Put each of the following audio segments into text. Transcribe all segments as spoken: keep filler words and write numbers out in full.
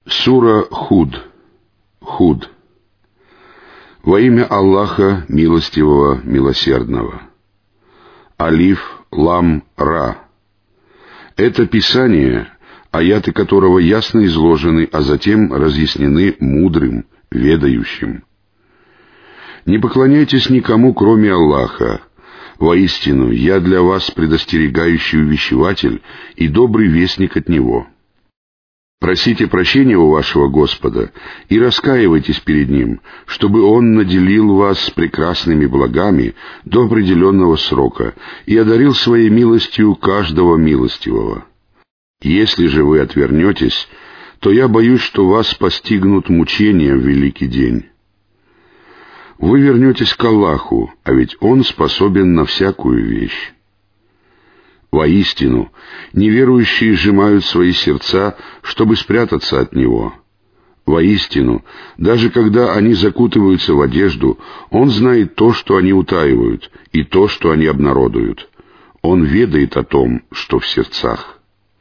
Сура Худ. Худ. Во имя Аллаха Милостивого, Милосердного. Алиф, Лам, Ра. Это Писание, аяты которого ясно изложены, а затем разъяснены мудрым, ведающим. Не поклоняйтесь никому, кроме Аллаха. Воистину, я для вас предостерегающий увещеватель и добрый вестник от Него. Просите прощения у вашего Господа и раскаивайтесь перед Ним, чтобы Он наделил вас прекрасными благами до определенного срока и одарил своей милостью каждого милостивого. Если же вы отвернетесь, то я боюсь, что вас постигнут мучения в великий день. Вы вернетесь к Аллаху, а ведь Он способен на всякую вещь. Воистину, неверующие сжимают свои сердца, чтобы спрятаться от Него. Воистину, даже когда они закутываются в одежду, Он знает то, что они утаивают, и то, что они обнародуют. Он ведает о том, что в сердцах.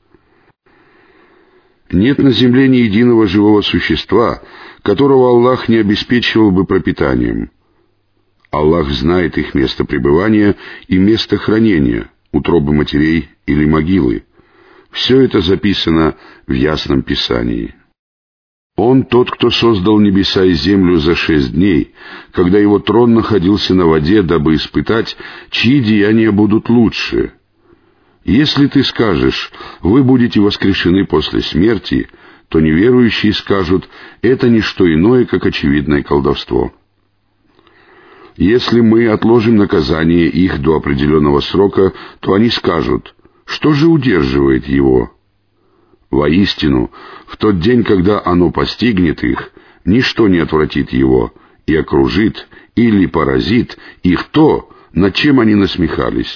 Нет на земле ни единого живого существа, которого Аллах не обеспечивал бы пропитанием. Аллах знает их место пребывания и место хранения, утробы матерей или могилы. Все это записано в Ясном Писании. Он тот, кто создал небеса и землю за шесть дней, когда его трон находился на воде, дабы испытать, чьи деяния будут лучше. Если ты скажешь, вы будете воскрешены после смерти, то неверующие скажут, это не что иное, как очевидное колдовство. Если мы отложим наказание их до определенного срока, то они скажут, что же удерживает его? Воистину, в тот день, когда оно постигнет их, ничто не отвратит его, и окружит или поразит их то, над чем они насмехались.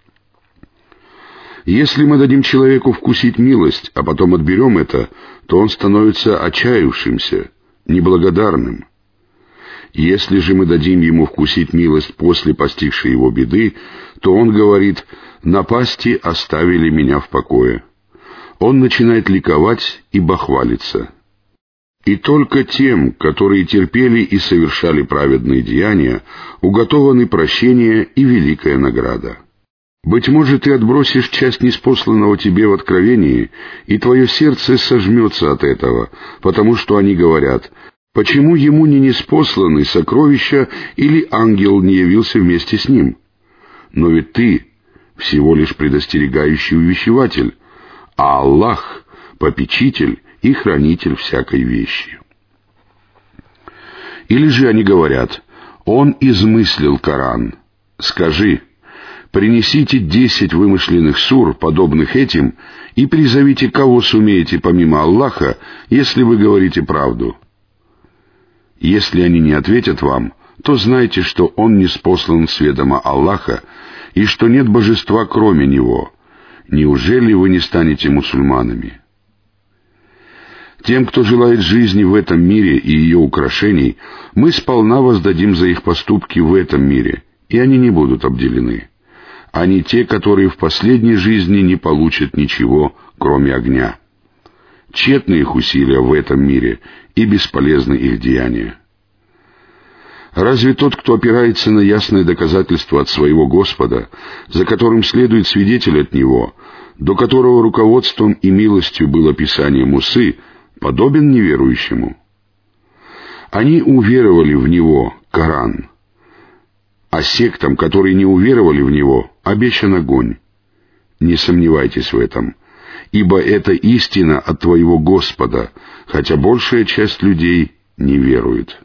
Если мы дадим человеку вкусить милость, а потом отберем это, то он становится отчаявшимся, неблагодарным. Если же мы дадим ему вкусить милость после постигшей его беды, то он говорит: «Напасти оставили меня в покое». Он начинает ликовать и бахвалиться. И только тем, которые терпели и совершали праведные деяния, уготованы прощение и великая награда. Быть может, ты отбросишь часть ниспосланного тебе в откровении, и твое сердце сожмется от этого, потому что они говорят: почему ему не ниспосланы сокровища или ангел не явился вместе с ним? Но ведь ты всего лишь предостерегающий увещеватель, а Аллах — попечитель и хранитель всякой вещи. Или же они говорят: он измыслил Коран. Скажи: принесите десять вымышленных сур, подобных этим, и призовите, кого сумеете помимо Аллаха, если вы говорите правду. Если они не ответят вам, то знайте, что Он ниспослан с ведома Аллаха, и что нет божества кроме Него. Неужели вы не станете мусульманами? Тем, кто желает жизни в этом мире и ее украшений, мы сполна воздадим за их поступки в этом мире, и они не будут обделены. Они те, которые в последней жизни не получат ничего, кроме огня. Тщетны их усилия в этом мире, и бесполезны их деяния. Разве тот, кто опирается на ясное доказательство от своего Господа, за которым следует свидетель от Него, до которого руководством и милостью было Писание Мусы, подобен неверующему? Они уверовали в Него, Коран, а сектам, которые не уверовали в Него, обещан огонь. Не сомневайтесь в этом, ибо это истина от твоего Господа, хотя большая часть людей не верует.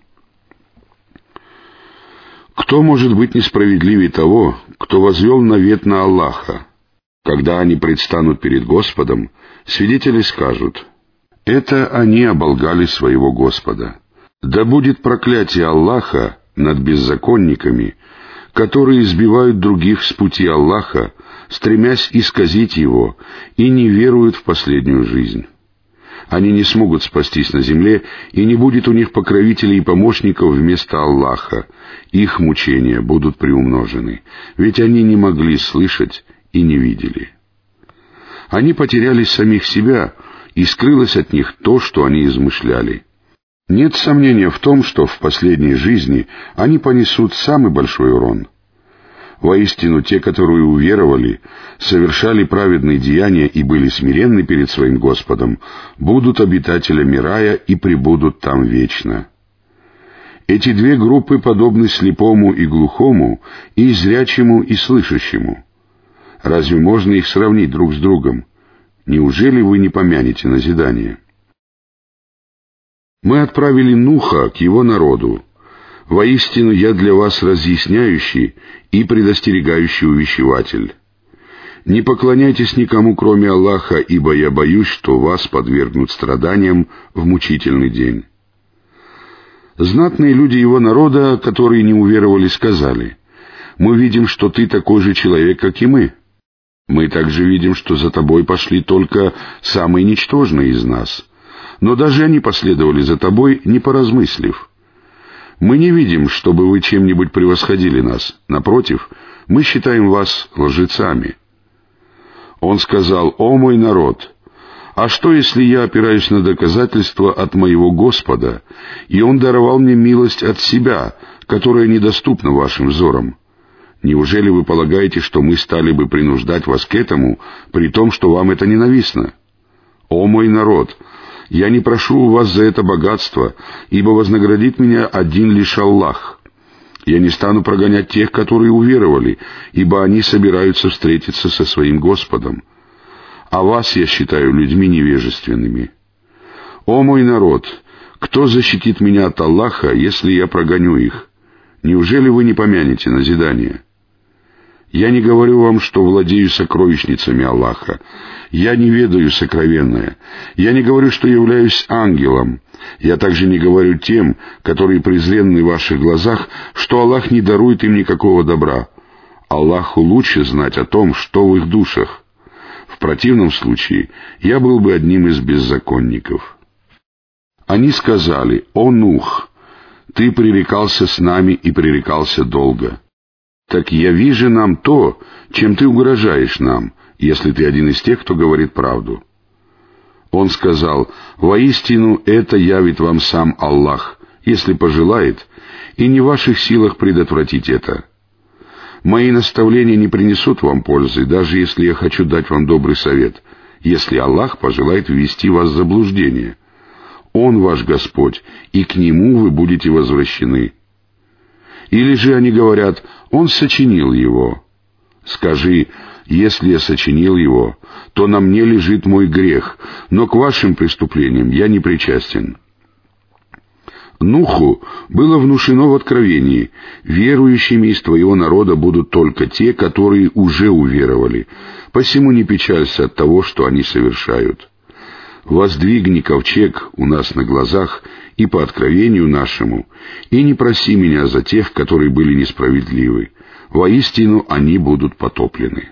Кто может быть несправедливее того, кто возвел навет на Аллаха? Когда они предстанут перед Господом, свидетели скажут: это они оболгали своего Господа. Да будет проклятие Аллаха над беззаконниками, которые избивают других с пути Аллаха, стремясь исказить его, и не веруют в последнюю жизнь. Они не смогут спастись на земле, и не будет у них покровителей и помощников вместо Аллаха. Их мучения будут приумножены, ведь они не могли слышать и не видели. Они потеряли самих себя и скрылось от них то, что они измышляли. Нет сомнения в том, что в последней жизни они понесут самый большой урон. Воистину, те, которые уверовали, совершали праведные деяния и были смиренны перед своим Господом, будут обитателями рая и пребудут там вечно. Эти две группы подобны слепому и глухому, и зрячему и слышащему. Разве можно их сравнить друг с другом? Неужели вы не помянете назидание? Мы отправили Нуха к его народу. Воистину, я для вас разъясняющий и предостерегающий увещеватель. Не поклоняйтесь никому, кроме Аллаха, ибо я боюсь, что вас подвергнут страданиям в мучительный день. Знатные люди его народа, которые не уверовали, сказали: «Мы видим, что ты такой же человек, как и мы. Мы также видим, что за тобой пошли только самые ничтожные из нас. Но даже они последовали за тобой, не поразмыслив. Мы не видим, чтобы вы чем-нибудь превосходили нас. Напротив, мы считаем вас лжецами». Он сказал: «О мой народ! А что, если я опираюсь на доказательства от моего Господа, и Он даровал мне милость от себя, которая недоступна вашим взорам? Неужели вы полагаете, что мы стали бы принуждать вас к этому, при том, что вам это ненавистно? О мой народ! Я не прошу у вас за это богатство, ибо вознаградит меня один лишь Аллах. Я не стану прогонять тех, которые уверовали, ибо они собираются встретиться со своим Господом. А вас я считаю людьми невежественными. О мой народ! Кто защитит меня от Аллаха, если я прогоню их? Неужели вы не помянете назидание? Я не говорю вам, что владею сокровищницами Аллаха. Я не ведаю сокровенное. Я не говорю, что являюсь ангелом. Я также не говорю тем, которые презренны в ваших глазах, что Аллах не дарует им никакого добра. Аллаху лучше знать о том, что в их душах. В противном случае я был бы одним из беззаконников». Они сказали: «О Нух, ты пререкался с нами и пререкался долго. Так яви же нам то, чем ты угрожаешь нам, если ты один из тех, кто говорит правду». Он сказал: «Воистину, это явит вам сам Аллах, если пожелает, и не в ваших силах предотвратить это. Мои наставления не принесут вам пользы, даже если я хочу дать вам добрый совет, если Аллах пожелает ввести вас в заблуждение. Он ваш Господь, и к Нему вы будете возвращены». Или же они говорят: «Он сочинил его». Скажи: «Если я сочинил его, то на мне лежит мой грех, но к вашим преступлениям я не причастен». Нуху было внушено в откровении: верующими из твоего народа будут только те, которые уже уверовали, посему не печалься от того, что они совершают. Воздвигни ковчег у нас на глазах и по откровению нашему, и не проси меня за тех, которые были несправедливы. Воистину, они будут потоплены.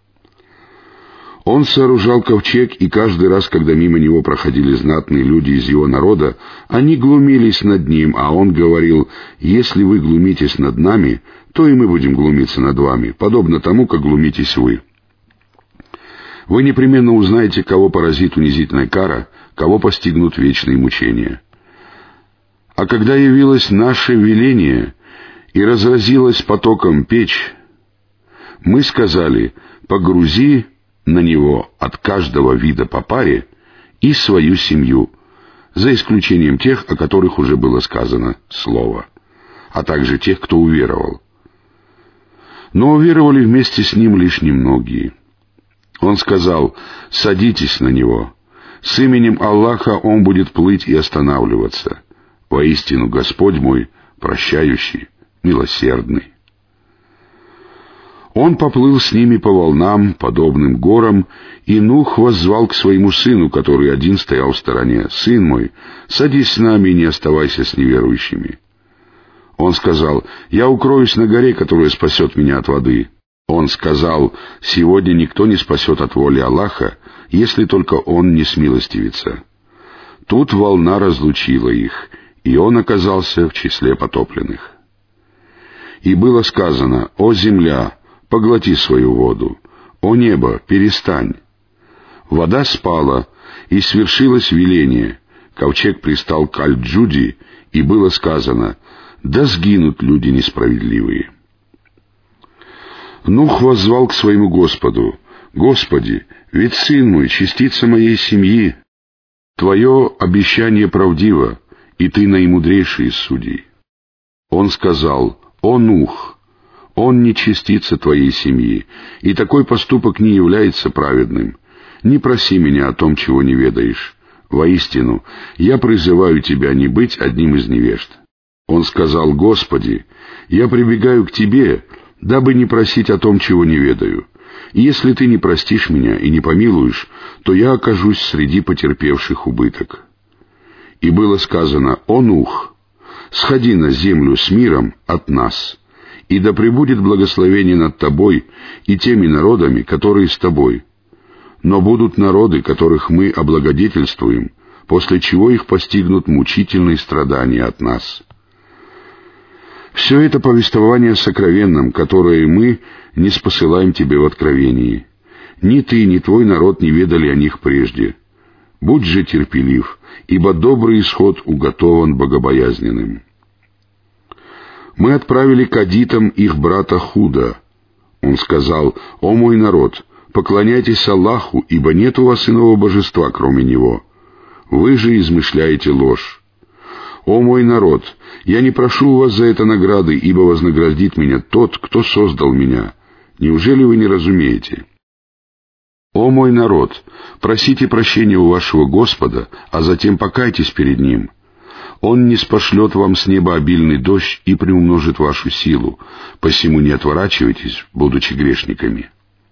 Он сооружал ковчег, и каждый раз, когда мимо него проходили знатные люди из его народа, они глумились над ним, а он говорил: «Если вы глумитесь над нами, то и мы будем глумиться над вами, подобно тому, как глумитесь вы». Вы непременно узнаете, кого поразит унизительная кара, кого постигнут вечные мучения. А когда явилось наше веление и разразилась потоком печь, мы сказали: погрузи на него от каждого вида по паре и свою семью, за исключением тех, о которых уже было сказано слово, а также тех, кто уверовал. Но уверовали вместе с ним лишь немногие. Он сказал: садитесь на него. С именем Аллаха он будет плыть и останавливаться. Воистину, Господь мой прощающий, милосердный. Он поплыл с ними по волнам, подобным горам, и Нух воззвал к своему сыну, который один стоял в стороне: «Сын мой, садись с нами и не оставайся с неверующими». Он сказал: «Я укроюсь на горе, которая спасет меня от воды». Он сказал: «Сегодня никто не спасет от воли Аллаха, если только он не смилостивится». Тут волна разлучила их, и он оказался в числе потопленных. И было сказано: «О земля, поглоти свою воду! О небо, перестань!» Вода спала, и свершилось веление. Ковчег пристал к Аль-Джуди, и было сказано: «Да сгинут люди несправедливые». Нух воззвал к своему Господу: «Господи, ведь сын мой, частица моей семьи. Твое обещание правдиво, и ты наимудрейший из судей». Он сказал: «О Нух, он не частица твоей семьи, и такой поступок не является праведным. Не проси меня о том, чего не ведаешь. Воистину, я призываю тебя не быть одним из невежд». Он сказал: «Господи, я прибегаю к тебе, дабы не просить о том, чего не ведаю. И если ты не простишь меня и не помилуешь, то я окажусь среди потерпевших убыток». И было сказано: «О Нух, сходи на землю с миром от нас, и да пребудет благословение над тобой и теми народами, которые с тобой. Но будут народы, которых мы облагодетельствуем, после чего их постигнут мучительные страдания от нас». Все это повествование о сокровенном, которое мы не спосылаем тебе в откровении. Ни ты, ни твой народ не ведали о них прежде. Будь же терпелив, ибо добрый исход уготован богобоязненным. Мы отправили к адитам их брата Худа. Он сказал: «О мой народ, поклоняйтесь Аллаху, ибо нет у вас иного божества, кроме Него. Вы же измышляете ложь. О мой народ, я не прошу у вас за это награды, ибо вознаградит меня тот, кто создал меня. Неужели вы не разумеете? О мой народ, просите прощения у вашего Господа, а затем покайтесь перед Ним. Он ниспошлет вам с неба обильный дождь и приумножит вашу силу, посему не отворачивайтесь, будучи грешниками».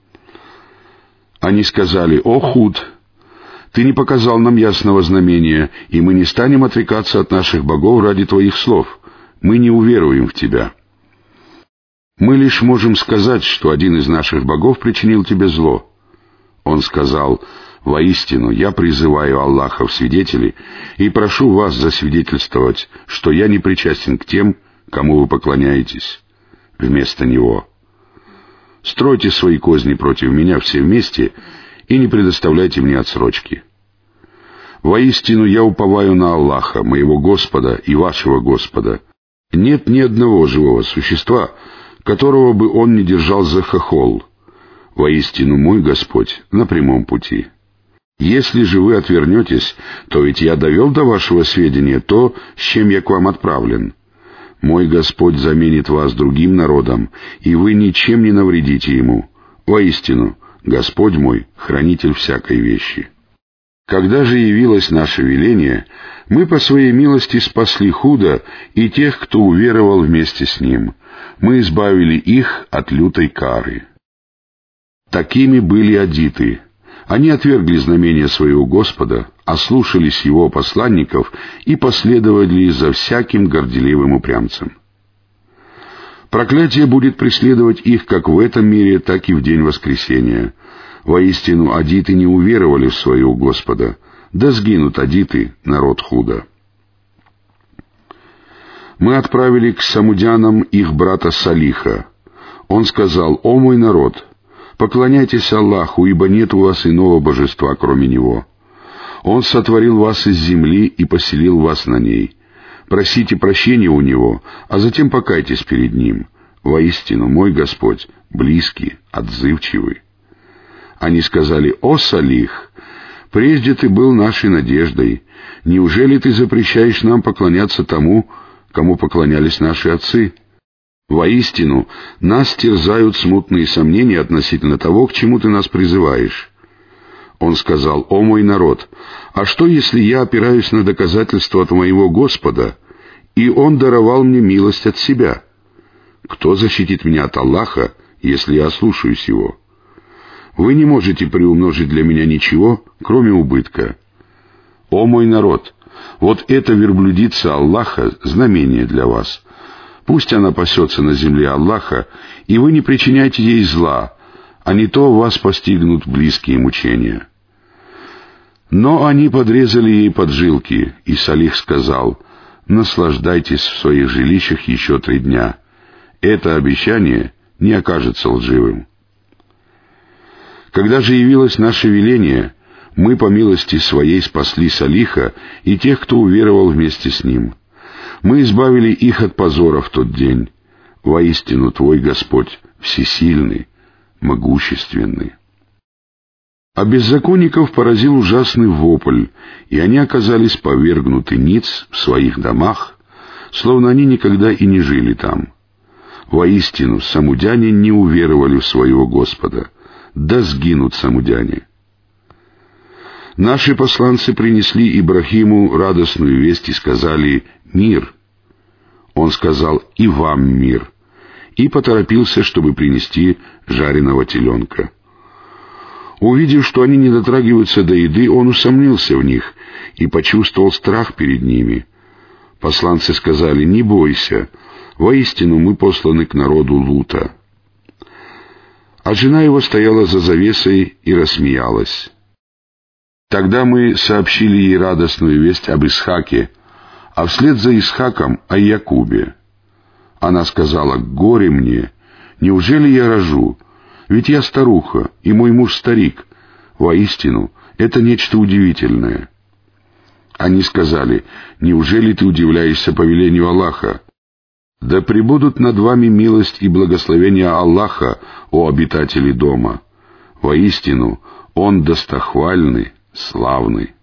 Они сказали: «О Худ, ты не показал нам ясного знамения, и мы не станем отрекаться от наших богов ради твоих слов. Мы не уверуем в тебя. Мы лишь можем сказать, что один из наших богов причинил тебе зло». Он сказал: «Воистину, я призываю Аллаха в свидетели и прошу вас засвидетельствовать, что я не причастен к тем, кому вы поклоняетесь вместо Него. Стройте свои козни против меня все вместе и не предоставляйте мне отсрочки. Воистину, я уповаю на Аллаха, моего Господа и вашего Господа. Нет ни одного живого существа, которого бы Он не держал за хохол. Воистину, мой Господь на прямом пути. Если же вы отвернетесь, то ведь я довел до вашего сведения то, с чем я к вам отправлен. Мой Господь заменит вас другим народом, и вы ничем не навредите Ему. Воистину, Господь мой — хранитель всякой вещи». Когда же явилось наше веление, мы по своей милости спасли Худа и тех, кто уверовал вместе с ним. Мы избавили их от лютой кары. Такими были адиты. Они отвергли знамения своего Господа, ослушались Его посланников и последовали за всяким горделивым упрямцем. Проклятие будет преследовать их как в этом мире, так и в день воскресения. Воистину, адиты не уверовали в своего Господа. Да сгинут адиты, народ Худа. Мы отправили к самудянам их брата Салиха. Он сказал: «О мой народ, поклоняйтесь Аллаху, ибо нет у вас иного божества, кроме Него. Он сотворил вас из земли и поселил вас на ней. Просите прощения у Него, а затем покайтесь перед Ним. Воистину, мой Господь близкий, отзывчивый». Они сказали: «О Салих, прежде ты был нашей надеждой. Неужели ты запрещаешь нам поклоняться тому, кому поклонялись наши отцы? Воистину, нас терзают смутные сомнения относительно того, к чему ты нас призываешь». Он сказал: «О мой народ, а что, если я опираюсь на доказательства от моего Господа, и Он даровал мне милость от себя? Кто защитит меня от Аллаха, если я ослушаюсь Его? Вы не можете приумножить для меня ничего, кроме убытка. О мой народ, вот эта верблюдица Аллаха — знамение для вас. Пусть она пасется на земле Аллаха, и вы не причиняйте ей зла, а не то вас постигнут близкие мучения». Но они подрезали ей поджилки, и Салих сказал: «Наслаждайтесь в своих жилищах еще три дня. Это обещание не окажется лживым». Когда же явилось наше веление, Мы по милости Своей спасли Салиха и тех, кто уверовал вместе с ним. Мы избавили их от позора в тот день. Воистину, Твой Господь всесильный, могущественный». А беззаконников поразил ужасный вопль, и они оказались повергнуты ниц в своих домах, словно они никогда и не жили там. Воистину, самудяне не уверовали в своего Господа. Да сгинут самудяне. Наши посланцы принесли Ибрахиму радостную весть и сказали: «Мир». Он сказал: «И вам мир», и поторопился, чтобы принести жареного теленка. Увидев, что они не дотрагиваются до еды, он усомнился в них и почувствовал страх перед ними. Посланцы сказали: «Не бойся, воистину мы посланы к народу Лута». А жена его стояла за завесой и рассмеялась. Тогда мы сообщили ей радостную весть об Исхаке, а вслед за Исхаком о Якубе. Она сказала: «Горе мне! Неужели я рожу? Ведь я старуха, и мой муж старик. Воистину, это нечто удивительное». Они сказали: «Неужели ты удивляешься повелению Аллаха? Да пребудут над вами милость и благословение Аллаха, о обитатели дома. Воистину, Он достохвальный, славный».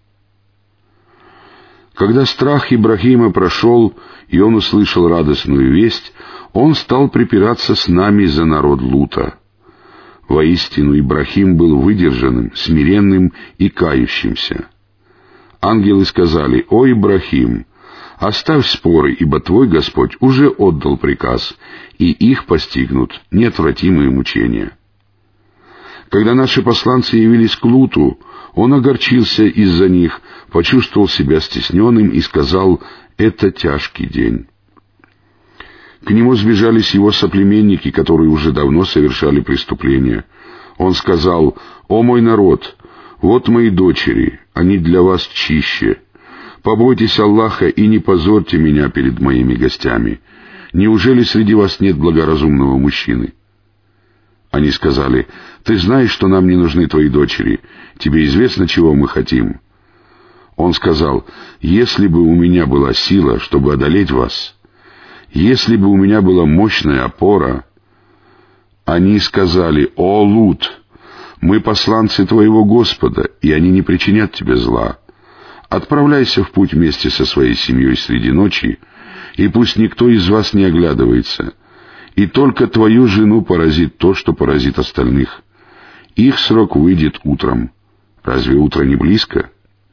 Когда страх Ибрахима прошел, и он услышал радостную весть, он стал припираться с нами за народ Лута. Воистину, Ибрахим был выдержанным, смиренным и кающимся. Ангелы сказали: «О Ибрахим, оставь споры, ибо твой Господь уже отдал приказ, и их постигнут неотвратимые мучения». Когда наши посланцы явились к Луту, он огорчился из-за них, почувствовал себя стесненным и сказал: «Это тяжкий день». К нему сбежались его соплеменники, которые уже давно совершали преступления. Он сказал: «О мой народ, вот мои дочери, они для вас чище. Побойтесь Аллаха и не позорьте меня перед моими гостями. Неужели среди вас нет благоразумного мужчины?» Они сказали: «Ты знаешь, что нам не нужны твои дочери. Тебе известно, чего мы хотим». Он сказал: «Если бы у меня была сила, чтобы одолеть вас, если бы у меня была мощная опора». Они сказали: «О Лут, мы посланцы твоего Господа, и они не причинят тебе зла. Отправляйся в путь вместе со своей семьей среди ночи, и пусть никто из вас не оглядывается, и только твою жену поразит то, что поразит остальных. Их срок выйдет утром. Разве утро не близко?»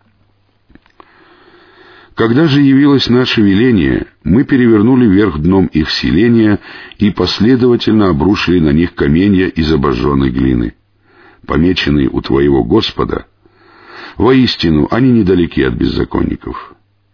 Когда же явилось наше веление, мы перевернули вверх дном их селения и последовательно обрушили на них каменья из обожженной глины, помеченные у твоего Господа. Воистину, они недалеки от беззаконников.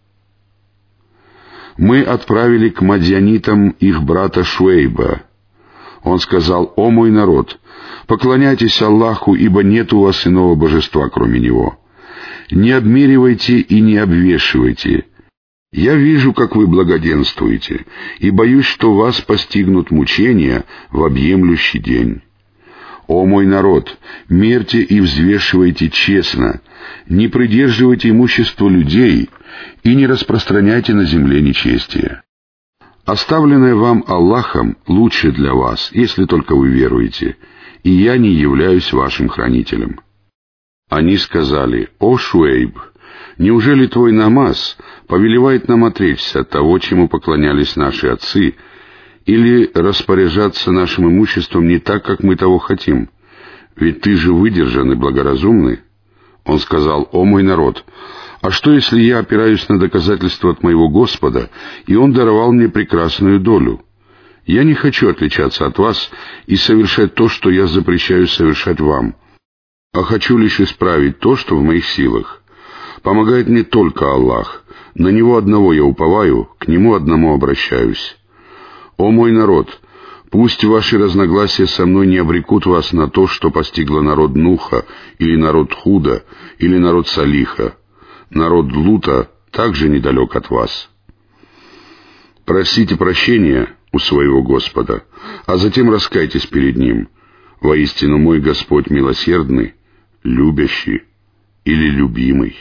Мы отправили к мадьянитам их брата Шуэйба. Он сказал: «О мой народ, поклоняйтесь Аллаху, ибо нет у вас иного божества, кроме Него. Не обмеривайте и не обвешивайте. Я вижу, как вы благоденствуете, и боюсь, что вас постигнут мучения в объемлющий день. О мой народ, мерьте и взвешивайте честно, не придерживайте имущество людей и не распространяйте на земле нечестие. Оставленное вам Аллахом лучше для вас, если только вы веруете, и я не являюсь вашим хранителем». Они сказали: «О Шуэйб, неужели твой намаз повелевает нам отречься от того, чему поклонялись наши отцы, или распоряжаться нашим имуществом не так, как мы того хотим? Ведь ты же выдержан и благоразумный». Он сказал: «О мой народ, а что, если я опираюсь на доказательства от моего Господа, и Он даровал мне прекрасную долю? Я не хочу отличаться от вас и совершать то, что я запрещаю совершать вам, а хочу лишь исправить то, что в моих силах. Помогает мне только Аллах, на Него одного я уповаю, к Нему одному обращаюсь. О мой народ, пусть ваши разногласия со мной не обрекут вас на то, что постигло народ Нуха, или народ Худа, или народ Салиха. Народ Лута также недалек от вас. Просите прощения у своего Господа, а затем раскайтесь перед Ним. Воистину, мой Господь милосердный, любящий, или любимый?»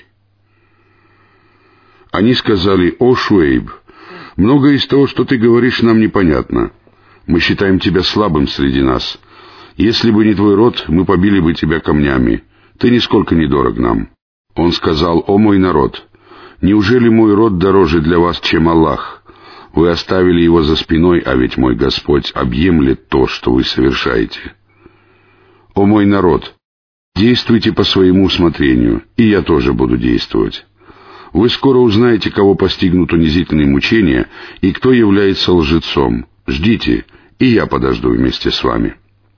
Они сказали: «О, Шуэйб, многое из того, что ты говоришь, нам непонятно. Мы считаем тебя слабым среди нас. Если бы не твой род, мы побили бы тебя камнями. Ты нисколько не дорог нам». Он сказал: «О мой народ, неужели мой род дороже для вас, чем Аллах? Вы оставили его за спиной, а ведь мой Господь объемлет то, что вы совершаете. О мой народ, действуйте по своему усмотрению, и я тоже буду действовать. Вы скоро узнаете, кого постигнут унизительные мучения, и кто является лжецом. Ждите, и я подожду вместе с вами».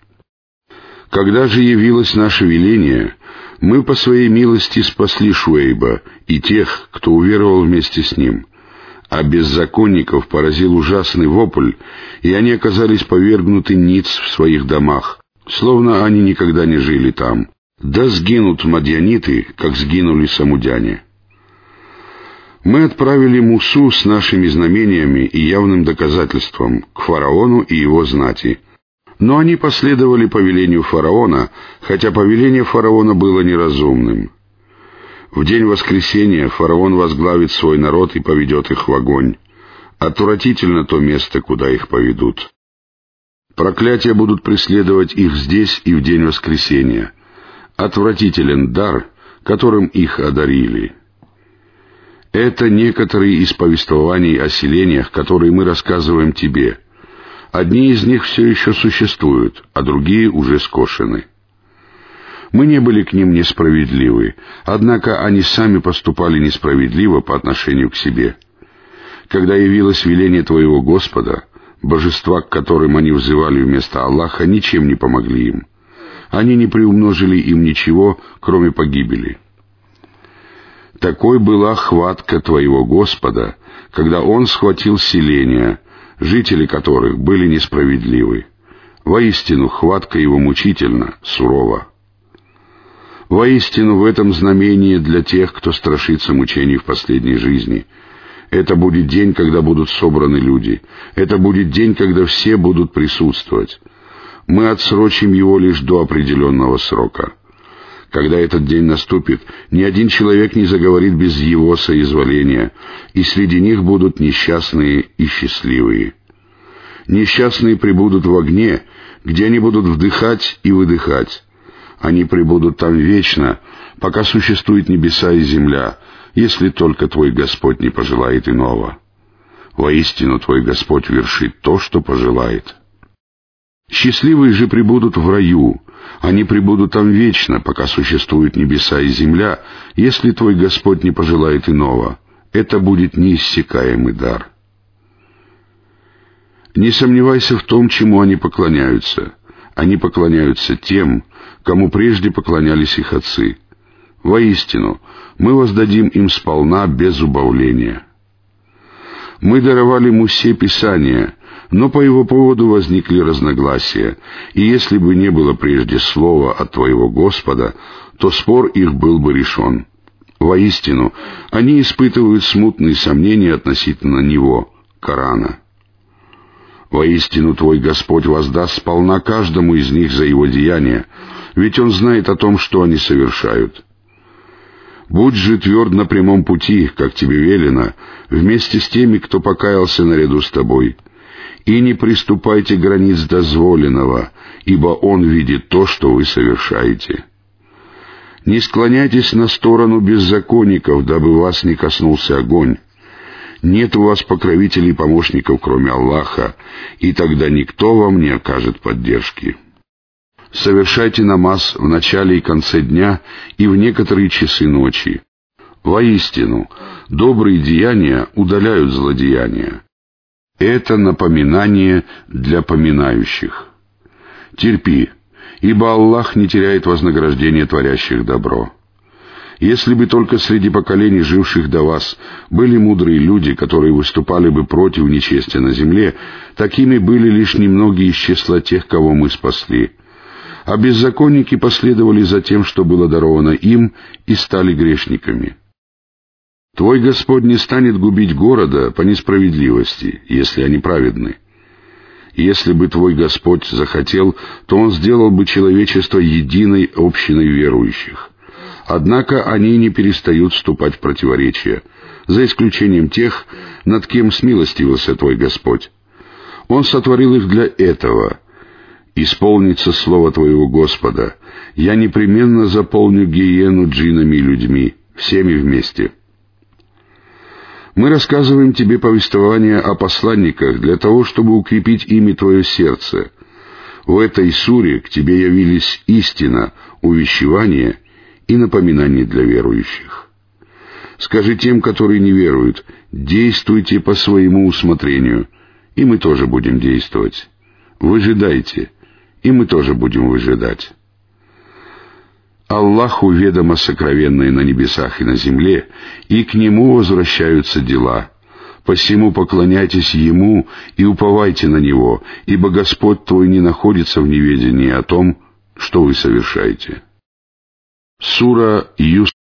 Когда же явилось наше веление, мы по своей милости спасли Шуэйба и тех, кто уверовал вместе с ним, а беззаконников поразил ужасный вопль, и они оказались повергнуты ниц в своих домах, словно они никогда не жили там. Да сгинут мадьяниты, как сгинули самудяне. Мы отправили Мусу с нашими знамениями и явным доказательством к фараону и его знати. Но они последовали повелению фараона, хотя повеление фараона было неразумным. В день воскресения фараон возглавит свой народ и поведет их в огонь. Отвратительно то место, куда их поведут. Проклятия будут преследовать их здесь и в день воскресения. Отвратителен дар, которым их одарили. Это некоторые из повествований о селениях, которые мы рассказываем тебе. Одни из них все еще существуют, а другие уже скошены. Мы не были к ним несправедливы, однако они сами поступали несправедливо по отношению к себе. Когда явилось веление твоего Господа, божества, к которым они взывали вместо Аллаха, ничем не помогли им. Они не приумножили им ничего, кроме погибели. Такой была хватка твоего Господа, когда Он схватил селения, жители которых были несправедливы. Воистину, хватка Его мучительна, сурова. Воистину, в этом знамение для тех, кто страшится мучений в последней жизни. Это будет день, когда будут собраны люди. Это будет день, когда все будут присутствовать. Мы отсрочим его лишь до определенного срока. Когда этот день наступит, ни один человек не заговорит без его соизволения, и среди них будут несчастные и счастливые. Несчастные пребудут в огне, где они будут вдыхать и выдыхать. Они пребудут там вечно, пока существуют небеса и земля, если только твой Господь не пожелает иного. Воистину, твой Господь вершит то, что пожелает. Счастливые же пребудут в раю, они пребудут там вечно, пока существуют небеса и земля, если твой Господь не пожелает иного. Это будет неиссякаемый дар. Не сомневайся в том, чему они поклоняются. Они поклоняются тем, кому прежде поклонялись их отцы. Воистину, мы воздадим им сполна без убавления. Мы даровали Мусе Писание, но по его поводу возникли разногласия, и если бы не было прежде слова от твоего Господа, то спор их был бы решен. Воистину, они испытывают смутные сомнения относительно него, Корана. Воистину, твой Господь воздаст сполна каждому из них за его деяния, ведь Он знает о том, что они совершают. Будь же тверд на прямом пути, как тебе велено, вместе с теми, кто покаялся наряду с тобой. И не приступайте границ дозволенного, ибо Он видит то, что вы совершаете. Не склоняйтесь на сторону беззаконников, дабы вас не коснулся огонь. Нет у вас покровителей и помощников, кроме Аллаха, и тогда никто вам не окажет поддержки. Совершайте намаз в начале и конце дня и в некоторые часы ночи. Воистину, добрые деяния удаляют злодеяния. Это напоминание для поминающих. Терпи, ибо Аллах не теряет вознаграждения творящих добро. Если бы только среди поколений, живших до вас, были мудрые люди, которые выступали бы против нечестия на земле, такими были лишь немногие из числа тех, кого мы спасли. А беззаконники последовали за тем, что было даровано им, и стали грешниками. Твой Господь не станет губить города по несправедливости, если они праведны. Если бы твой Господь захотел, то Он сделал бы человечество единой общиной верующих. Однако они не перестают вступать в противоречия, за исключением тех, над кем смилостивился твой Господь. Он сотворил их для этого. Исполнится слово твоего Господа: я непременно заполню гиену джиннами и людьми, всеми вместе. Мы рассказываем тебе повествование о посланниках для того, чтобы укрепить ими твое сердце. В этой суре к тебе явились истина, увещевание и напоминание для верующих. Скажи тем, которые не веруют: действуйте по своему усмотрению, и мы тоже будем действовать. Выжидайте, и мы тоже будем выжидать. Аллаху ведомо сокровенное на небесах и на земле, и к Нему возвращаются дела. Посему поклоняйтесь Ему и уповайте на Него, ибо Господь твой не находится в неведении о том, что вы совершаете. Сура Юсуф.